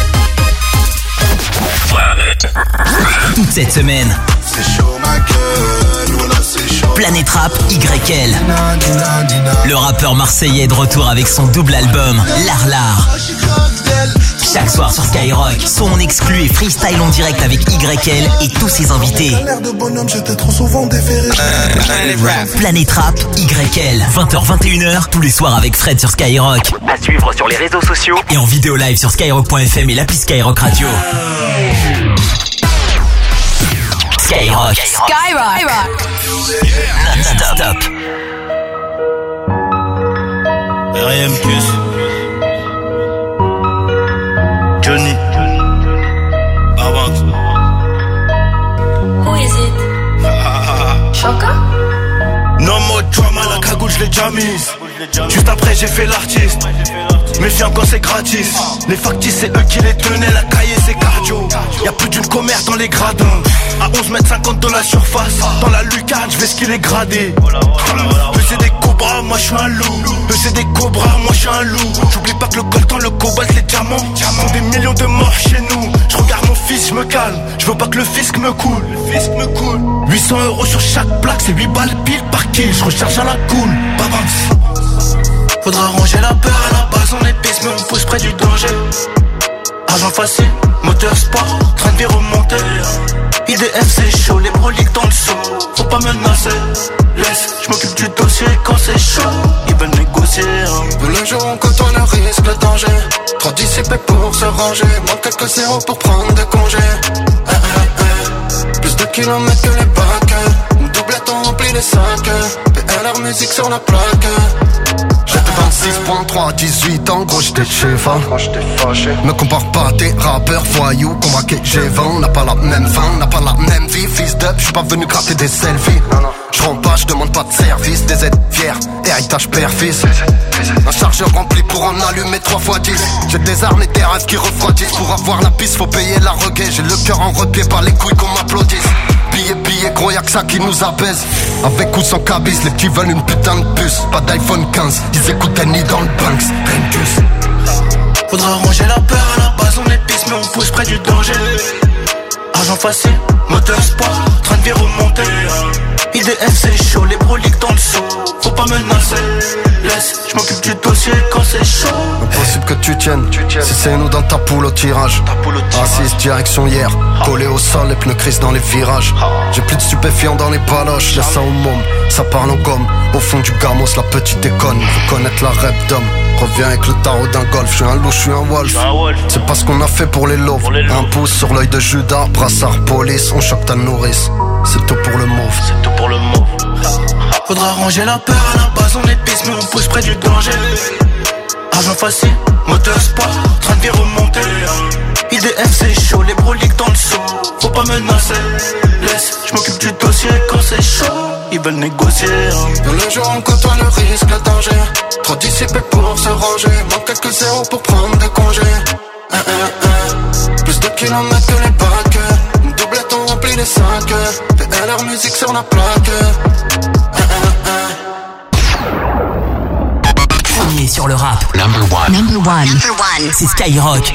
Toute cette semaine, Planète Rap YL. Le rappeur marseillais est de retour avec son double album L'Art. Chaque soir sur Skyrock, son exclu et freestyle en direct avec YL et tous ses invités. Planète Rap YL, 20h-21h, tous les soirs avec Fred sur Skyrock. À suivre sur les réseaux sociaux et en vidéo live sur skyrock.fm et l'appli Skyrock Radio. Skyrock. Non-stop. RM+. Johnny. Barbanks. Who is it? Choca? No more drama, la cagoule je l'ai déjà mise. Juste après j'ai fait l'artiste. Méfiant quand c'est gratis. Les factices c'est eux qui les tenaient. La cahier c'est cardio. Y'a plus d'une commère dans les gradins. À 11,50 m dans la surface. Dans la lucarne je vais skiller gradé. Eux c'est des cobras, moi je suis un loup. Eux c'est des cobras, moi je suis un loup. J'oublie pas que le coltan, le cobalt, les diamants font des millions de morts chez nous. Je regarde mon fils, je me calme. Je veux pas que le fisc me coule. 800 € sur chaque plaque, c'est 8 balles pile par kill. Je recharge à la cool. Babams. Faudra ranger la peur à la base, on est pisse mais on pousse près du danger. Argent facile, moteur sport, train de vie remonter. IDF c'est chaud, les broliques dans le saut. Faut pas menacer, laisse, je m'occupe du dossier quand c'est chaud. Ils veulent négocier Tous les jours on côtoie le risque, le danger. Trop dissipé pour se ranger. Manque quelques zéros pour prendre des congés. Plus de kilomètres que les bacs. Une doublette on remplit les sacs. PLR musique sur la plaque. J'étais 26.3 à 18 ans, gros j'étais chef. Me compare pas à des rappeurs voyous qu'on braquait G20. On n'a pas la même fin, on n'a pas la même vie. Fils d'up, j'suis pas venu gratter des selfies. J'rends pas, j'demande pas de service. Des aides fiers, héritage père-fils. Un chargeur rempli pour en allumer 3x10. J'ai des armes et des rêves qui refroidissent. Pour avoir la piste, faut payer la regaie. J'ai le cœur en repied, pas les couilles qu'on m'applaudisse. Billet, gros y'a que ça qui nous apaise. Avec ou sans cabis, les petits veulent une putain de puce. Pas d'iPhone 15, ils écoutent ni dans le Banks. Rien Faudra ranger la peur à la base, on est pisse mais on pousse près du danger. Argent facile, moteur sport, train de vie remonter. IDF c'est chaud, les broliques dans le saut. Faut pas menacer, laisse, je m'occupe du dossier quand c'est chaud. Impossible que tu tiennes, si c'est nous dans ta poule au tirage. Assise direction hier, collé au sol, les pneus crissent dans les virages. J'ai plus de stupéfiants dans les baloches, laisse ça au môme, ça parle en gomme. Au fond du gamos, la petite déconne, faut connaître la rep d'homme. Reviens avec le tarot d'un golf, je suis un loup, je suis un wolf. C'est pas ce qu'on a fait pour les loaves. Un pouce sur l'œil de Judas, brassard police, on choque ta nourrice. C'est tout pour le mauve. Faudra ranger la peur à la base, on est pisse mais on pousse près du danger. Argent facile, moteur sport, train de vie remonter. IDF c'est chaud, les broliques dans le saut. Faut pas menacer, laisse, je m'occupe du dossier quand c'est chaud. Ils veulent négocier. Tous les jours on côtoie le risque, le danger. Trop dissipé pour se ranger. Manque quelques zéros pour prendre des congés. Plus de kilomètres que les bacs. Une doublette on remplit les sacs. PLR musique sur la plaque. Premier sur le rap. Number one. C'est Skyrock.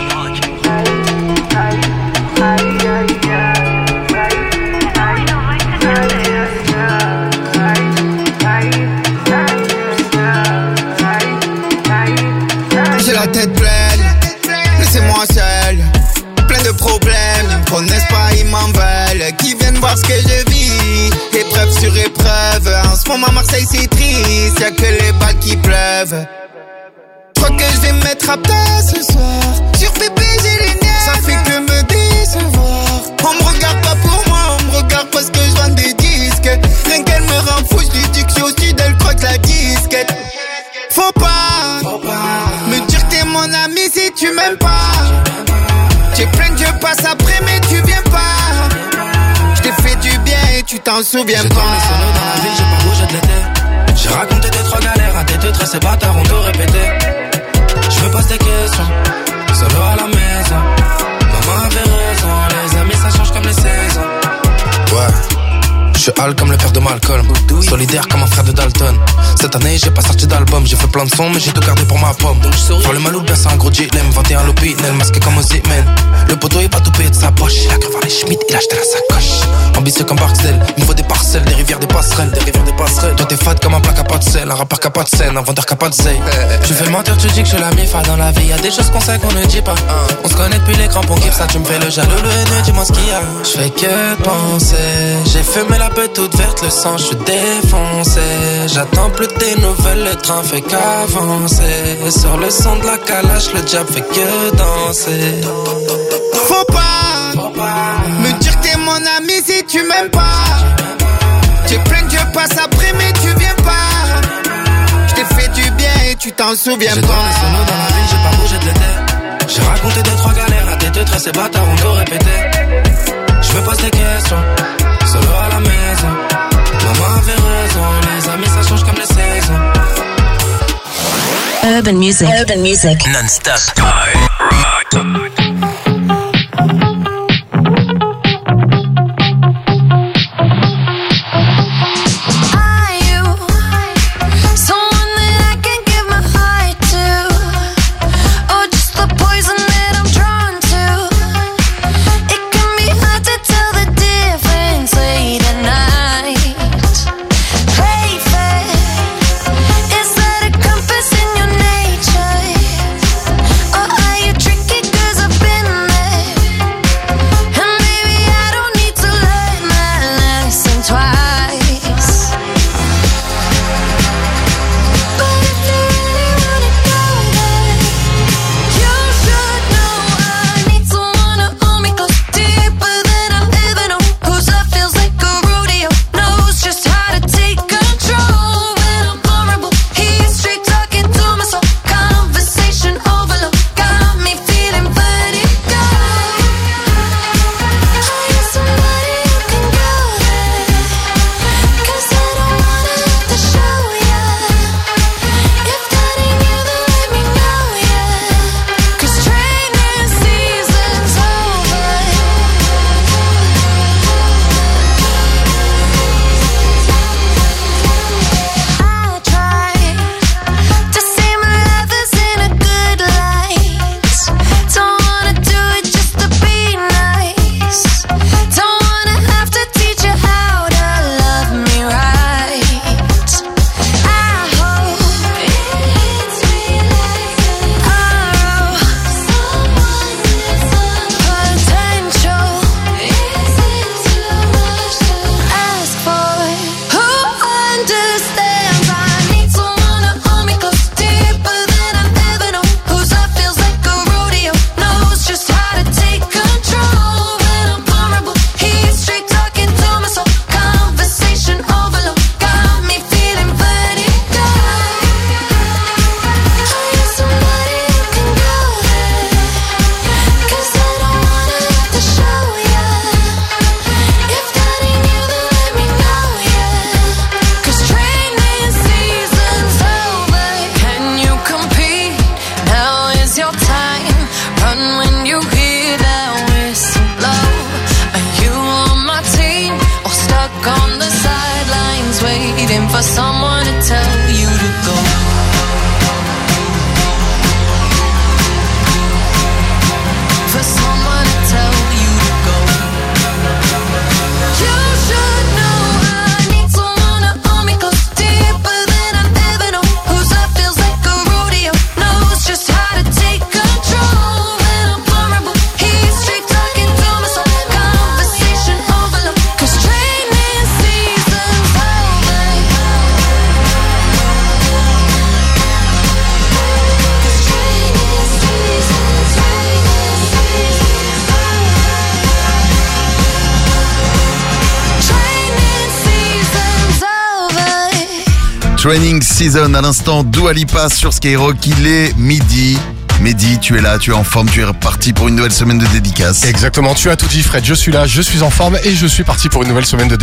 parce que je vis épreuve sur épreuve. En ce moment Marseille c'est triste, y'a que les balles qui pleuvent. Je crois que je vais me mettre à plat ce soir. Sur bébé j'ai les nerfs, ça fait que me décevoir. On me regarde pas pour moi, on me regarde parce que je vends des disques. Rien qu'elle me rend fou, je lui dis que je suis au sud, elle croque la disquette. Faut pas me dire que t'es mon ami si tu m'aimes pas. J'ai plein de jeux, passe après mais tu viens pas. Je t'ai fait du bien et tu t'en souviens j'ai pas. J'ai tourné solo dans la ville, j'ai pas bougé de l'été. J'ai raconté des trois galères à tes deux traits, ces bâtards ont tout répété. Je me pose des questions, solo à la maison. Maman avait raison, les amis ça change comme les saisons. Ouais. Je suis Al comme le père de Malcolm, solidaire comme un frère de Dalton. Cette année j'ai pas sorti d'album, j'ai fait plein de sons mais j'ai tout gardé pour ma pomme. Faire le malou bien c'est un gros dilemme, 21 l'opinel, masqué comme Ozyman. Le poteau est pas tout payé de sa poche, il a cru voir les Schmitt, il a acheté la sacoche. Ambitieux comme Barksdale, il me faut des parcelles, des rivières, des passerelles, des rivières, des passerelles. Toi t'es fade comme un plat qui a pas de sel, un rappeur qui a pas de scène, un vendeur qui a pas de zèle. Tu fais mentir, tu dis que je suis la mifa dans la vie, y'a des choses qu'on sait qu'on ne dit pas. On se connaît depuis les crampons, kiffe ça, tu me fais le jaloux, le haineux, dis-moi ce qu'il y a. Je fais que penser, j'ai fumé la peur toute verte, le sang, je suis défoncé. J'attends plus des nouvelles, le train fait qu'avancer. Sur le son de la calache, le diable fait que danser. Faut pas me dire que t'es mon ami si tu m'aimes pas. J'ai plein de jeux, passe après mais tu viens pas. Je t'ai fait du bien et tu t'en souviens pas. J'ai tourné solo dans la ville, j'ai pas bougé de l'été. J'ai raconté des trois galères à tes deux traits, ces bâtards ont tout répété. Je me pose des questions, solo à la maison. Maman avait raison, les amis ça change comme les saisons. Urban Music. Urban Music. Non-stop. for someone to tell you to go. For someone to tell you to go. You should know I need someone to hold me close, deeper than I've ever known. Whose love feels like a rodeo, knows just how to take control. When I'm vulnerable, he's straight talking to my soul. Conversation overload, 'cause Training Season. À l'instant, Dua Lipa sur Skyrock. Il est midi. Mehdi, tu es là, tu es en forme, tu es reparti pour une nouvelle semaine de dédicace. Exactement, tu as tout dit Fred, je suis là, je suis en forme et je suis parti pour une nouvelle semaine de dédicace.